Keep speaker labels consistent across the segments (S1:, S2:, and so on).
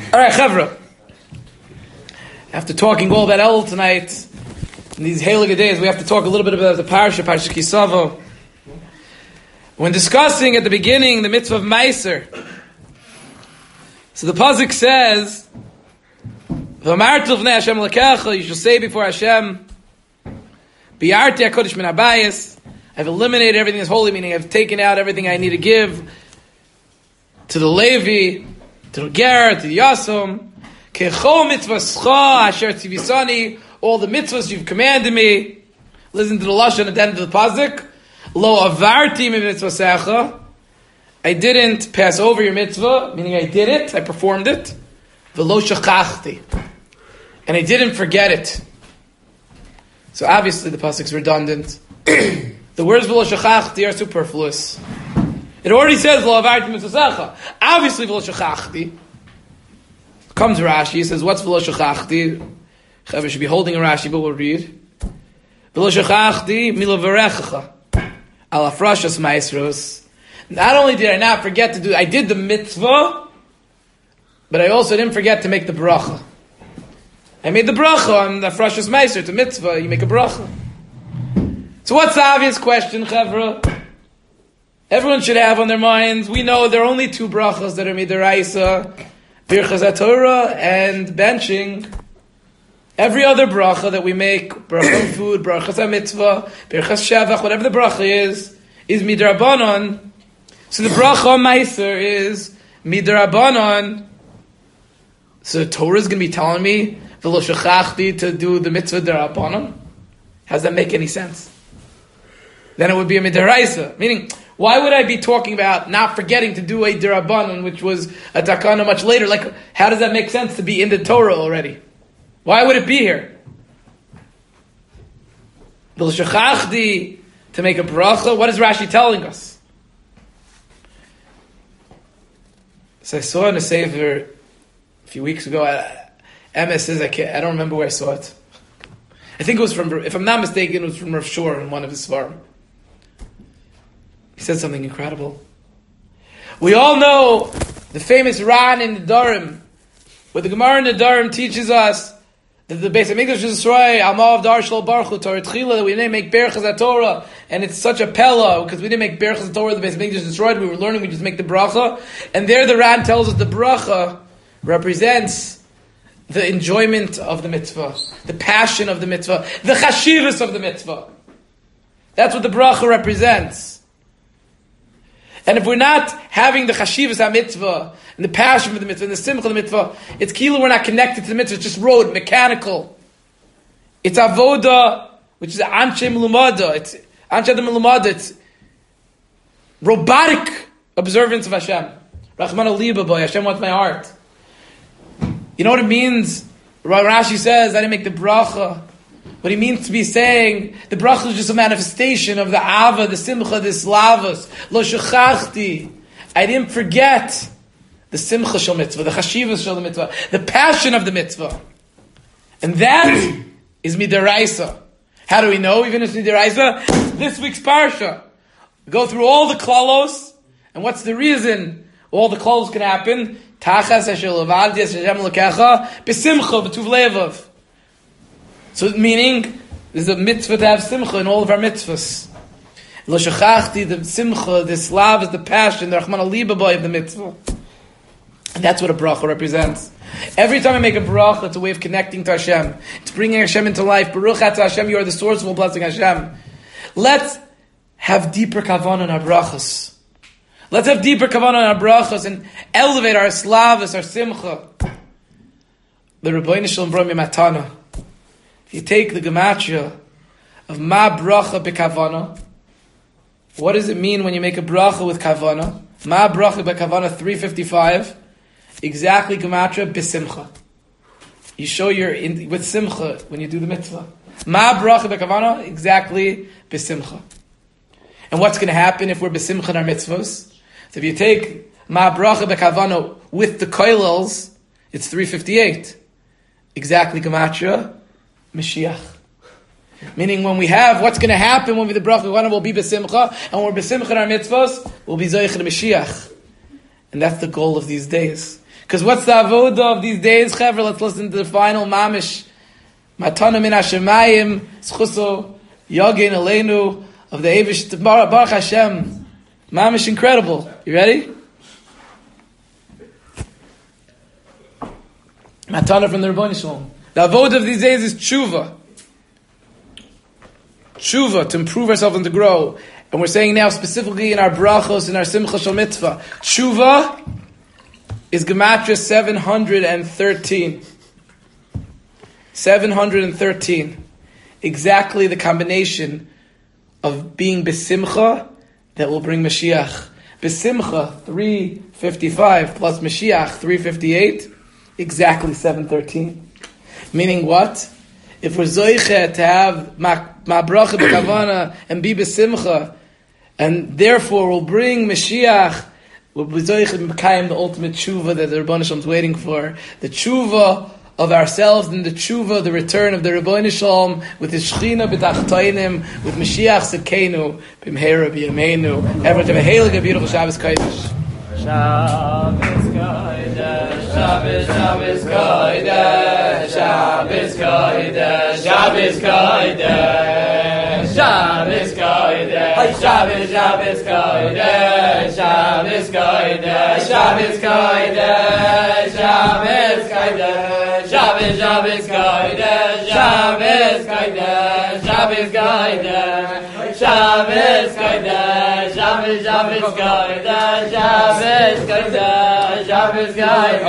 S1: All right, Chevra. After talking all about El tonight, in these Heilige days, we have to talk a little bit about the Parsha Ki Savo. When discussing at the beginning the mitzvah of Meiser, so the pasuk says, "V'amartu l'fnei Hashem l'kecha," you shall say before Hashem, "Bi'arti HaKodesh min habayis." I've eliminated everything that's holy, meaning I've taken out everything I need to give to the Levi, to the Ger, to the Yasum. Kechol mitzvascha asher tzivisani, all the mitzvahs you've commanded me. Listen to the lashon at the end of the pasuk. Lo avarti mitzvasecha. I didn't pass over your mitzvah, meaning I did it, I performed it. V'lo shachachti, and I didn't forget it. So obviously the pasuk's redundant. The words v'lo shachachti are superfluous. It already says lo avarti mitzvasecha. Obviously v'lo shachachti. Comes Rashi, he says, what's v'lo shachachti? Chaver should be holding a Rashi, but we'll read. V'lo shachachti milo v'rechacha al afrashas ma'isros. Not only did I not forget to do, I did the mitzvah, but I also didn't forget to make the bracha. I made the bracha on the afrashas ma'isros, the mitzvah, you make a bracha. So what's the obvious question, Chavra? Everyone should have on their minds, we know there are only two brachas that are midaraisa, Birchas HaTorah and benching. Every other bracha that we make, bracha on food, brachas HaMitzvah, Birchas Shevach, whatever the bracha is midrabanan. So the bracha on Meiser is midrabanan. So the Torah is going to be telling me v'lo shachachti to do the mitzvah derabanan. How does that make any sense? Then it would be a midaraisa. Meaning, why would I be talking about not forgetting to do a derabanan, which was a takana much later? Like, how does that make sense to be in the Torah already? Why would it be here? V'lo shachachti to make a bracha. What is Rashi telling us? So I saw in a sefer a few weeks ago. MS says I don't remember where I saw it. I think it was from, if I'm not mistaken, it was from Rav Shor in one of his svarim. He said something incredible. We all know the famous Ran in the Nedarim, where the Gemara in the Nedarim teaches us that the Beis Hamikdash is destroyed, Amav Dar Shlo Baruch Torah Tchila, that we didn't make Berachas HaTorah, and it's such a pella, because we didn't make Berachas HaTorah, the Beis Hamikdash is destroyed, we were learning, we just make the bracha, and there the Ran tells us the bracha represents the enjoyment of the mitzvah, the passion of the mitzvah, the chashivas of the mitzvah. That's what the bracha represents. And if we're not having the chashivas ha-mitzvah, and the passion for the mitzvah, and the simcha of the mitzvah, it's kilo we're not connected to the mitzvah, it's just road, mechanical. It's avoda, which is anshe melumada, it's anshe melumada, it's robotic observance of Hashem. Rachman aliba boy, Hashem wants my heart. You know what it means? Rashi says, I didn't make the bracha. What he means to be saying, the bracha is just a manifestation of the ava, the simcha, the slavas. Lo shachachti. I didn't forget the simcha shel mitzvah, the chashivas shel mitzvah, the passion of the mitzvah. And that is midaraisa. How do we know even it's midaraisa? This week's parsha. We go through all the klalos, and what's the reason all the klalos can happen? Tachas asher levad Hashem lekecha b'simcha b'tuv levav. So meaning, there's a mitzvah to have simcha in all of our mitzvahs. Lo shachachti, the simcha, this love is the passion, the Rahman aliba boy of the mitzvah. And that's what a bracha represents. Every time I make a bracha, it's a way of connecting to Hashem. It's bringing Hashem into life. Baruch atah Hashem, you are the source of all blessing, Hashem. Let's have deeper kavanah in our brachas. Let's have deeper kavanah in our brachas and elevate our slavas, our simcha. The Rebbeinu Shalom brought me matana. If you take the gematria of ma bracha bekavana, what does it mean when you make a bracha with kavana? Ma bracha bekavana 355, exactly gematria besimcha. You show with simcha when you do the mitzvah. Ma bracha bekavana, exactly besimcha. And what's going to happen if we're besimcha in our mitzvahs? So if you take ma bracha bekavana with the koilels, it's 358, exactly gematria Mashiach. Meaning when we have, what's going to happen when we the bracha will be besimcha, and when we're besimcha in our mitzvahs, we'll be zoich the Mashiach. And that's the goal of these days. Because what's the avoda of these days, Chevra? Let's listen to the final mamish. Matana min Hashemayim, Schuso, Yagin Aleinu, of the Eivish Baruch Hashem. Mamish incredible. You ready? Matana from the Rebbeinu Shalom. The avoda of these days is tshuva. Tshuva, to improve ourselves and to grow. And we're saying now specifically in our brachos, in our simcha shel mitzvah, tshuva is gematria 713. 713. Exactly the combination of being besimcha that will bring Mashiach. Besimcha, 355, plus Mashiach, 358, exactly 713. Meaning what? If we're zoiche to have ma bracha b'kavana and be besimcha, and therefore will bring Mashiach, we'll be zoiche b'kayim, the ultimate tshuva that the Rebbeinu Shalom is waiting for, the tshuva of ourselves, and the tshuva, the return of the Rebbeinu Shalom, with his Shechina b'tachtainim, with Mashiach Tzidkeinu, b'mheira b'yameinu. Everyone have a heilige, beautiful Shabbos Kodesh.
S2: Shabbos Kodesh, Shabbos, Shabbos Kodesh, Shabbos Kodesh, Shabbos Kodesh, Shabbos Kodesh, Shabbos, Shabbos Kodesh, Shabbos Kodesh, Shabbos Kodesh, Shabbos Kodesh, Shabbos, Shabbos Kodesh, Shabbos Kodesh, Shabbos Kodesh, Shabbos Kodesh, Shabbos, Shabbos Kodesh, Shabbos Kodesh, Shabbos Kodesh,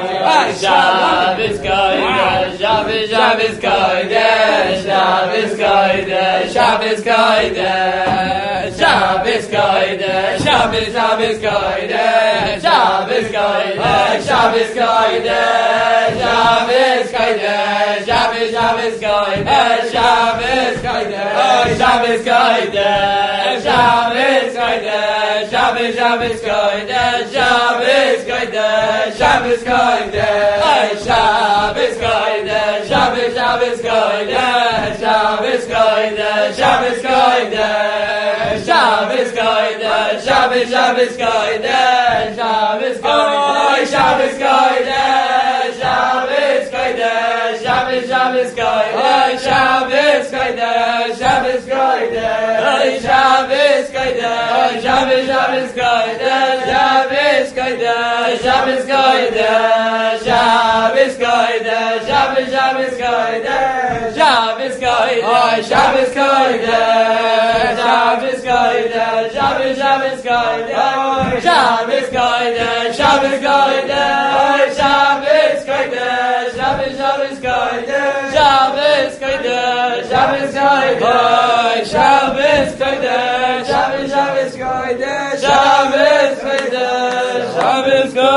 S2: Shabbos Kodesh, Shabbos, Shabbos Kodesh, Shabbos Kodesh, Shabbos Kodesh, Shabbos Kodesh, Shabbos, Shabbos Kodesh, Shabbos Kodesh, Shabbos Kodesh, Shabbos Kodesh, Shabbos, Shabbos Kodesh, Shabbos Kodesh, Shabbos Kodesh, Shabbos Kodesh, Shabbos, Shabbos Kodesh, Shabbos Kodesh, Shabbos Kodesh, Shabbos Kodesh, Shabbos, Shabbos Kodesh, Shabbos Kodesh, Shabbos Kodesh, Shabbos Kodesh, Shabbos, Shabbos Kodesh, Shabbos Kodesh, Shabbos Kodesh, Shabbos Kodesh, Shabbos, Shabbos Kodesh, Shabbos Kodesh, Shabbos Kodesh, Shabbos Kodesh, Shabbos, Shabbos Kodesh, Shabbos Kodesh, Shabbos Kodesh, Shabbos Kodesh, Shabbos, Shabbos Kodesh, Shabbos Kodesh, Shabbos Kodesh, Shabbos Kodesh, Shabbos, Shabbos Kodesh, Shabbos Kodesh, Shabbos Kodesh, Shabbos Kodesh, Shabbos, Shabbos Kodesh, Shabbos Kodesh, Shabbos Kodesh, Shabbos Kodesh, Shabbos, Shabbos Kodesh, Shabbos Kodesh, Shabbos Kodesh.